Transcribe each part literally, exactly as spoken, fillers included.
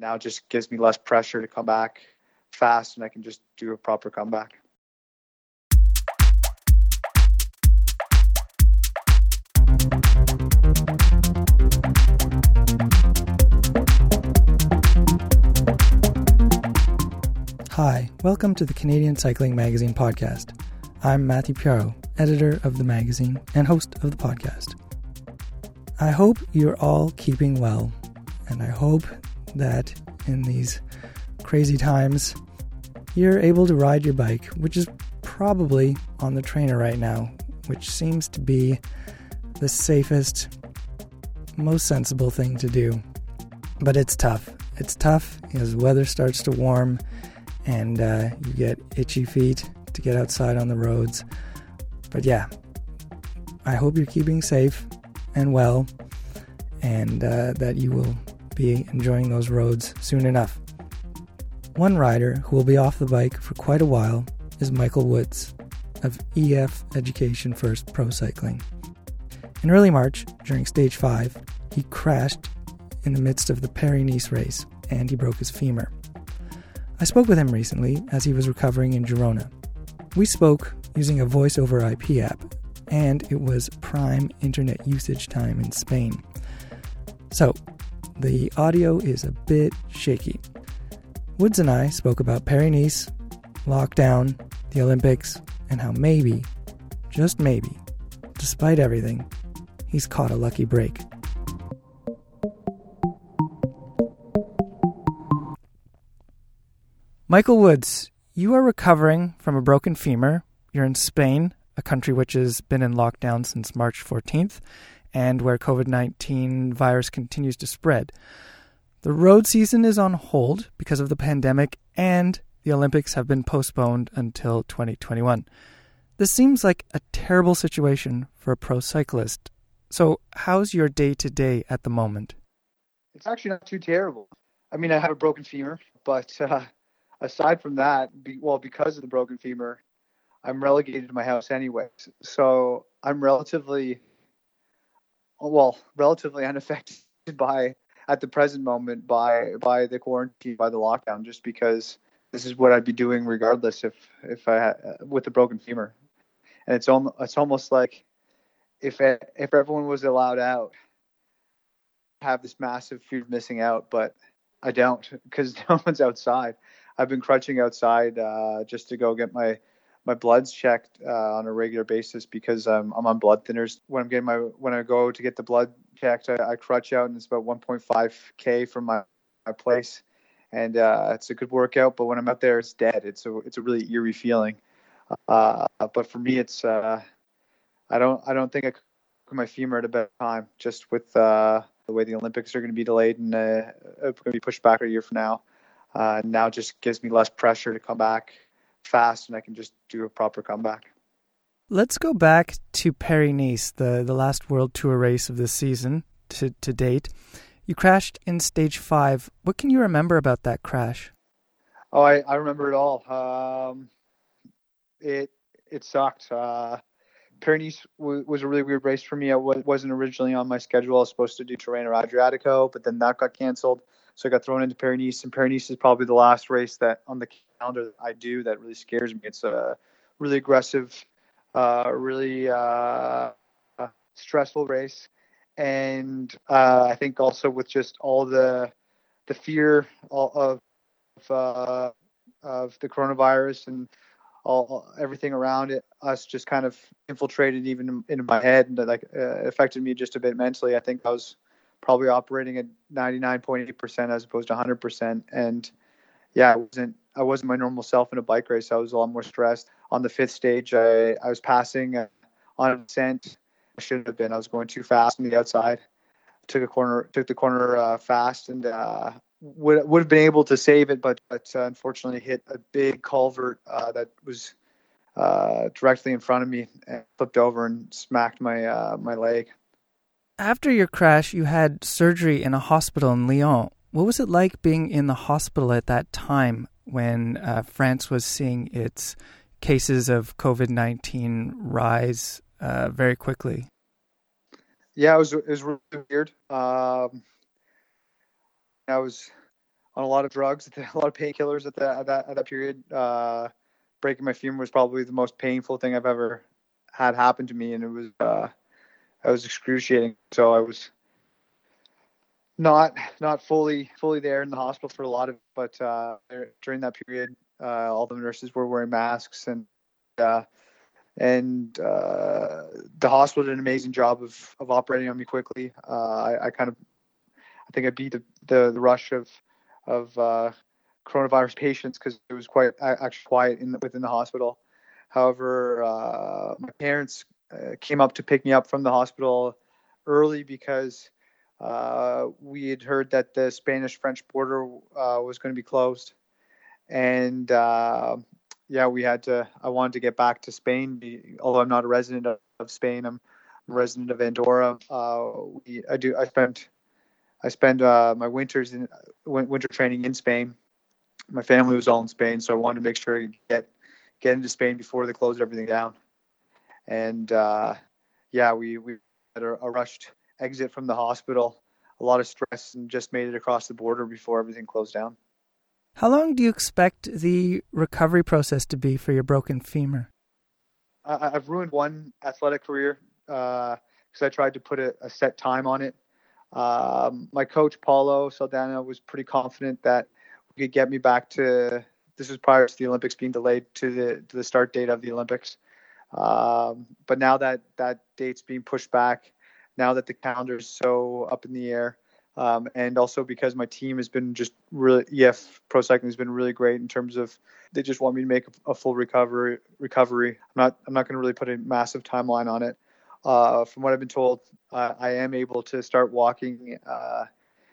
now just gives me less pressure to come back fast, and I can just do a proper comeback. Hi, welcome to the Canadian Cycling Magazine podcast. I'm Matthew Piaro, editor of the magazine and host of the podcast. I hope you're all keeping well, and I hope that in these crazy times, you're able to ride your bike, which is probably on the trainer right now, which seems to be the safest, most sensible thing to do. But it's tough. It's tough as the weather starts to warm and uh, you get itchy feet to get outside on the roads. But yeah, I hope you're keeping safe and well, and uh, that you will be enjoying those roads soon enough. One rider who will be off the bike for quite a while is Michael Woods of E F Education First Pro Cycling. In early March, during stage five, he crashed in the midst of the Paris-Nice race, and he broke his femur. I spoke with him recently as he was recovering in Girona. We spoke using a voice over I P app, and it was prime internet usage time in Spain. So, the audio is a bit shaky. Woods and I spoke about Paris-Nice, lockdown, the Olympics, and how maybe, just maybe, despite everything, he's caught a lucky break. Michael Woods, you are recovering from a broken femur. You're in Spain, a country which has been in lockdown since March fourteenth, and where covid nineteen virus continues to spread. The road season is on hold because of the pandemic, and the Olympics have been postponed until twenty twenty-one. This seems like a terrible situation for a pro cyclist. So how's your day-to-day at the moment? It's actually not too terrible. I mean, I have a broken femur, but uh, aside from that, be, well, because of the broken femur, I'm relegated to my house anyways. So I'm relatively, well, relatively unaffected by, at the present moment, by by the quarantine, by the lockdown, just because this is what I'd be doing regardless if if I had, with the broken femur. And it's almost it's almost like if it, if everyone was allowed out, I have this massive fear of missing out, but I don't, because no one's outside. I've been crutching outside uh, just to go get my my bloods checked uh, on a regular basis because um, I'm on blood thinners. When I'm getting my when I go to get the blood checked, I, I crutch out, and it's about one point five K from my, my place, and uh, it's a good workout. But when I'm out there, it's dead. It's a it's a really eerie feeling. Uh, but for me, it's uh, I don't I don't think I could put my femur at a better time. Just with uh, the way the Olympics are going to be delayed and uh, going to be pushed back a year from now. Uh, now just gives me less pressure to come back fast, and I can just do a proper comeback. Let's go back to Paris-Nice, the, the last World Tour race of this season to, to date. You crashed in stage five. What can you remember about that crash? Oh, I, I remember it all. Um, it it sucked. Uh, Paris-Nice w- was a really weird race for me. It w- wasn't originally on my schedule. I was supposed to do Tirreno Adriatico, but then that got canceled. So I got thrown into Paris-Nice, and Paris-Nice is probably the last race that on the calendar that I do that really scares me. It's a really aggressive, uh, really uh, stressful race, and uh, I think also with just all the the fear of uh, of the coronavirus and all everything around it, us just kind of infiltrated even into my head, and like uh, affected me just a bit mentally. I think I was probably operating at ninety-nine point eight percent as opposed to one hundred percent. And yeah, I wasn't, I wasn't my normal self in a bike race. I was a lot more stressed. On the fifth stage, I, I was passing uh, on a descent. I shouldn't have been. I was going too fast on the outside. Took a corner, took the corner uh, fast, and uh, would would have been able to save it, but, but uh, unfortunately hit a big culvert uh, that was uh, directly in front of me and flipped over and smacked my uh, my leg. After your crash, you had surgery in a hospital in Lyon. What was it like being in the hospital at that time when uh, France was seeing its cases of covid nineteen rise uh, very quickly? Yeah, it was it was really weird. Um, I was on a lot of drugs, a lot of painkillers at that at that at that period. Uh, breaking my femur was probably the most painful thing I've ever had happen to me, and it was uh, I was excruciating. So I was not not fully fully there in the hospital for a lot of it, but uh, during that period, uh, all the nurses were wearing masks, and uh, and uh, the hospital did an amazing job of of operating on me quickly. Uh, I, I kind of I think I beat the the, the rush of of uh, coronavirus patients because it was quite actually quiet in the, within the hospital. However, uh, my parents uh, came up to pick me up from the hospital early because uh, we had heard that the Spanish-French border uh, was going to be closed, and uh, yeah, we had to. I wanted to get back to Spain, although I'm not a resident of, of Spain. I'm a resident of Andorra. Uh, we, I do. I spent. I spend uh, my winters in winter training in Spain. My family was all in Spain, so I wanted to make sure to get get into Spain before they closed everything down. And uh, yeah, we we had a, a rushed exit from the hospital, a lot of stress, and just made it across the border before everything closed down. How long do you expect the recovery process to be for your broken femur? I, I've ruined one athletic career because uh, I tried to put a, a set time on it. Um, my coach, Paulo Saldana, was pretty confident that we could get me back to, this was prior to the Olympics being delayed to the to the start date of the Olympics. Um, but now that that date's being pushed back, now that the calendar is so up in the air, um, and also because my team has been just really, E F Pro Cycling has been really great in terms of they just want me to make a, a full recovery. Recovery. I'm not I'm not going to really put a massive timeline on it. Uh, from what I've been told, uh, I am able to start walking uh,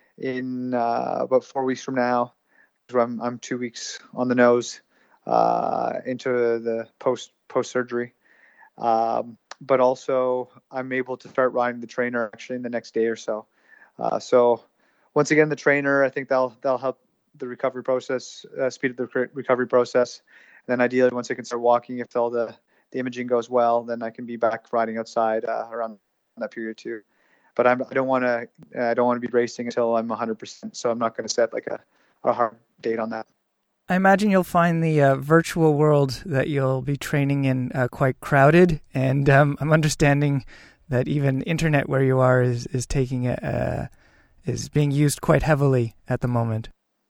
in uh, about four weeks from now. I'm, I'm two weeks on the nose uh, into the post post surgery, um, but also I'm able to start riding the trainer actually in the next day or so. Uh, so once again, the trainer, I think that'll that'll help the recovery process, uh, speed up the recovery process. And then ideally, once I can start walking, if all the the imaging goes well, then I can be back riding outside uh, around that period too. But I'm, I don't want to. I don't want to be racing until I'm one hundred percent. So I'm not going to set like a, a hard date on that. I imagine you'll find the uh, virtual world that you'll be training in uh, quite crowded, and um, I'm understanding that even internet where you are is is taking a, uh, is being used quite heavily at the moment.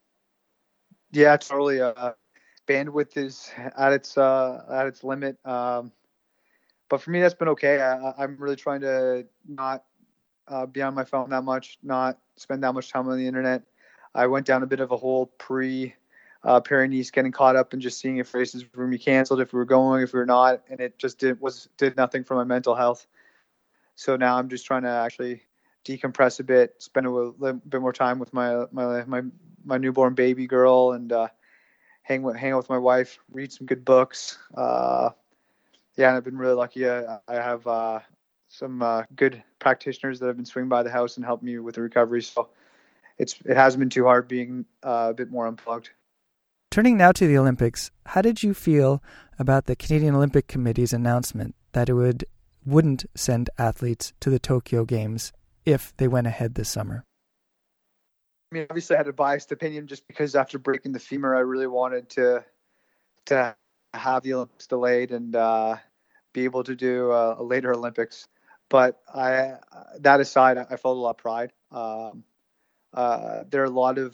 Yeah, totally. Uh, bandwidth is at its uh, at its limit, um, but for me that's been okay. I, I'm really trying to not uh, be on my phone that much, not spend that much time on the internet. I went down a bit of a hole pre uh, Pyrenees, getting caught up and just seeing if races were going to be canceled, if we were going, if we were not, and it just did was did nothing for my mental health. So now I'm just trying to actually decompress a bit, spend a little bit more time with my my my, my newborn baby girl, and uh, hang with, hang out with my wife, read some good books. Uh, yeah, and I've been really lucky. I, I have uh, some uh, good practitioners that have been swinging by the house and helped me with the recovery. So it's it hasn't been too hard being uh, a bit more unplugged. Turning now to the Olympics, how did you feel about the Canadian Olympic Committee's announcement that it would wouldn't send athletes to the Tokyo Games if they went ahead this summer? I mean, obviously I had a biased opinion just because after breaking the femur, I really wanted to to have the Olympics delayed and uh, be able to do a, a later Olympics. But I, that aside, I felt a lot of pride. Um, uh, there are a lot of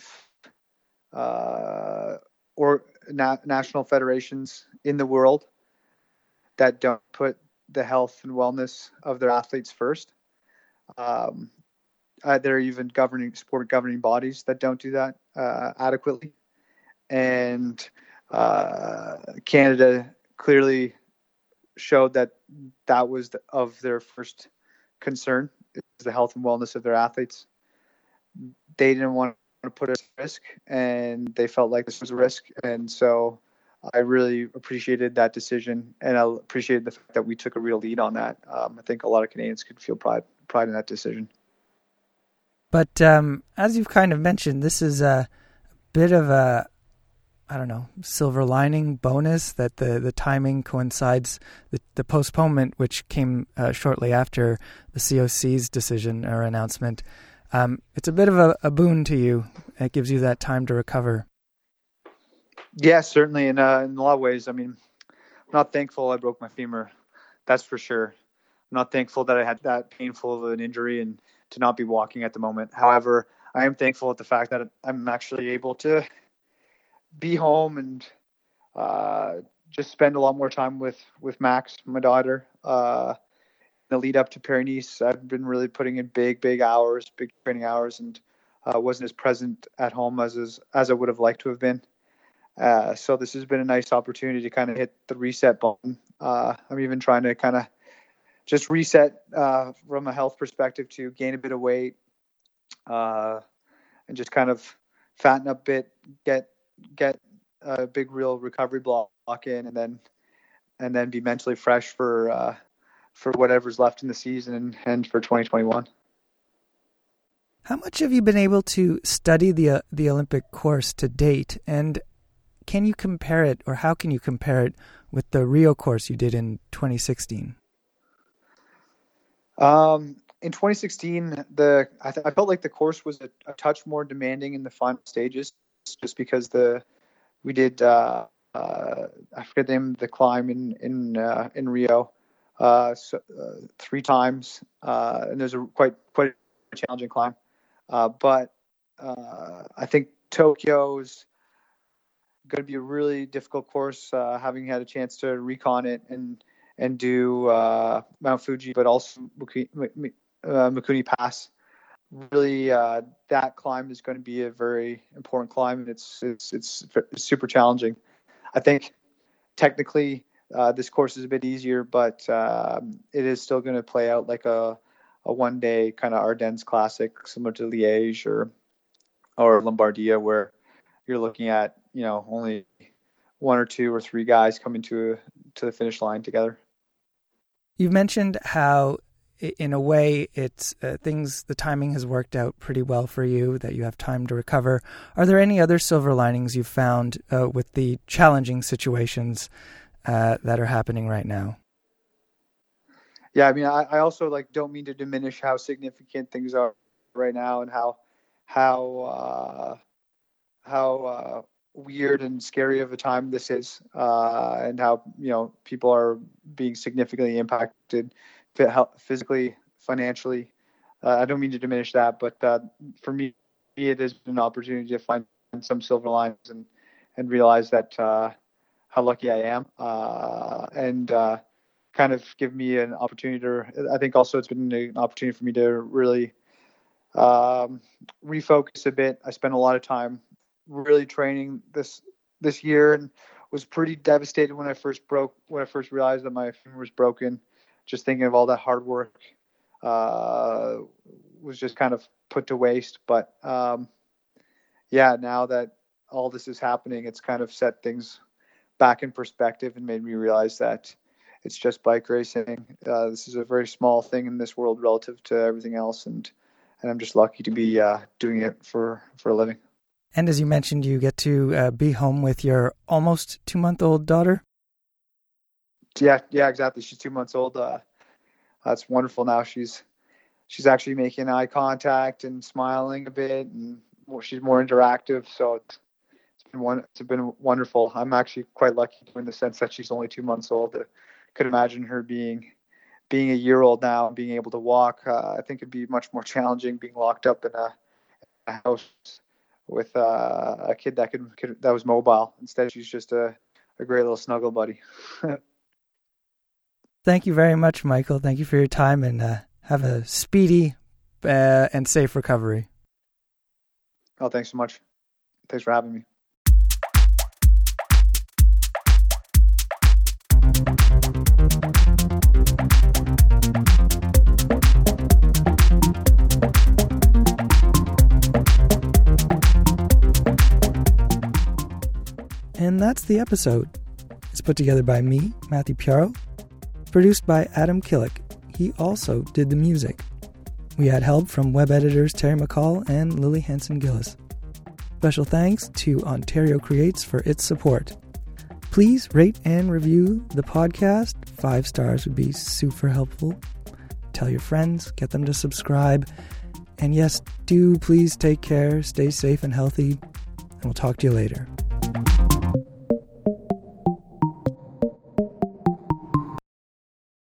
uh, or na- national federations in the world that don't put the health and wellness of their athletes first. Um, uh, there are even governing sport governing bodies that don't do that uh, adequately, and uh, Canada clearly showed that that was the, of their first concern is the health and wellness of their athletes. They didn't want to put us at risk, and they felt like this was a risk, and so I really appreciated that decision, and I appreciated the fact that we took a real lead on that. Um, I think a lot of Canadians could feel pride pride in that decision. But um, as you've kind of mentioned, this is a bit of a, I don't know, silver lining bonus that the, the timing coincides, the, the postponement, which came uh, shortly after the C O C's decision or announcement, um, it's a bit of a, a boon to you. It gives you that time to recover. Yeah, certainly. In, uh, in a lot of ways, I mean, I'm not thankful I broke my femur. That's for sure. I'm not thankful that I had that painful of an injury and to not be walking at the moment. However, I am thankful at the fact that I'm actually able to be home and uh, just spend a lot more time with, with Max, my daughter. Uh, in the lead up to Paris-Nice, I've been really putting in big, big hours, big training hours, and uh, wasn't as present at home as, as, as I would have liked to have been. Uh, so this has been a nice opportunity to kind of hit the reset button. Uh, I'm even trying to kind of just reset uh, from a health perspective to gain a bit of weight uh, and just kind of fatten up a bit, get get a big real recovery block in, and then and then be mentally fresh for uh, for whatever's left in the season and, and for twenty twenty-one. How much have you been able to study the uh, the Olympic course to date, and can you compare it, or how can you compare it with the Rio course you did in twenty sixteen? Um, in twenty sixteen, the I, th- I felt like the course was a, a touch more demanding in the final stages, just because the we did uh, uh, I forget the name of the climb in in uh, in Rio uh, so, uh, three times, uh, and there's a quite quite a challenging climb, uh, but uh, I think Tokyo's going to be a really difficult course, uh, having had a chance to recon it and and do uh, Mount Fuji, but also Mikuni, uh, Mikuni Pass. Really, uh, that climb is going to be a very important climb, and it's it's it's, it's super challenging. I think technically uh, this course is a bit easier, but um, it is still going to play out like a a one day kind of Ardennes Classic, similar to Liège or or Lombardia, where you're looking at, you know, only one or two or three guys coming to to the finish line together. You've mentioned how, in a way, it's uh, things, the timing has worked out pretty well for you, that you have time to recover. Are there any other silver linings you've found uh, with the challenging situations uh, that are happening right now? Yeah, I mean, I, I also like don't mean to diminish how significant things are right now and how how uh, how uh, weird and scary of a time this is, uh, and how, you know, people are being significantly impacted physically, financially. Uh, I don't mean to diminish that, but uh, for me, it is an opportunity to find some silver lines and, and realize that uh, how lucky I am, uh, and uh, kind of give me an opportunity to, I think also it's been an opportunity for me to really um, refocus a bit. I spent a lot of time really training this this year and was pretty devastated when I first broke when I first realized that my femur was broken. Just thinking of all that hard work uh, was just kind of put to waste. But um, yeah, now that all this is happening, it's kind of set things back in perspective and made me realize that it's just bike racing. Uh, this is a very small thing in this world relative to everything else, and and I'm just lucky to be uh, doing it for for a living. And as you mentioned, you get to uh, be home with your almost two-month-old daughter? Yeah, yeah, exactly. She's two months old. Uh, that's wonderful. Now she's she's actually making eye contact and smiling a bit, and more, she's more interactive. So it's, it's been one. It's been wonderful. I'm actually quite lucky in the sense that she's only two months old. I could imagine her being being a year old now and being able to walk. Uh, I think it'd be much more challenging being locked up in a, a house with uh, a kid that could, could that was mobile. Instead, she's just a, a great little snuggle buddy. Thank you very much, Michael. Thank you for your time, and uh, have a speedy uh, and safe recovery. Oh, thanks so much. Thanks for having me. And that's the episode. It's put together by me, Matthew Piaro, produced by Adam Killick. He also did the music. We had help from web editors Terry McCall and Lily Hanson-Gillis. Special thanks to Ontario Creates for its support. Please rate and review the podcast. Five stars would be super helpful. Tell your friends, get them to subscribe. And yes, do please take care, stay safe and healthy, and we'll talk to you later.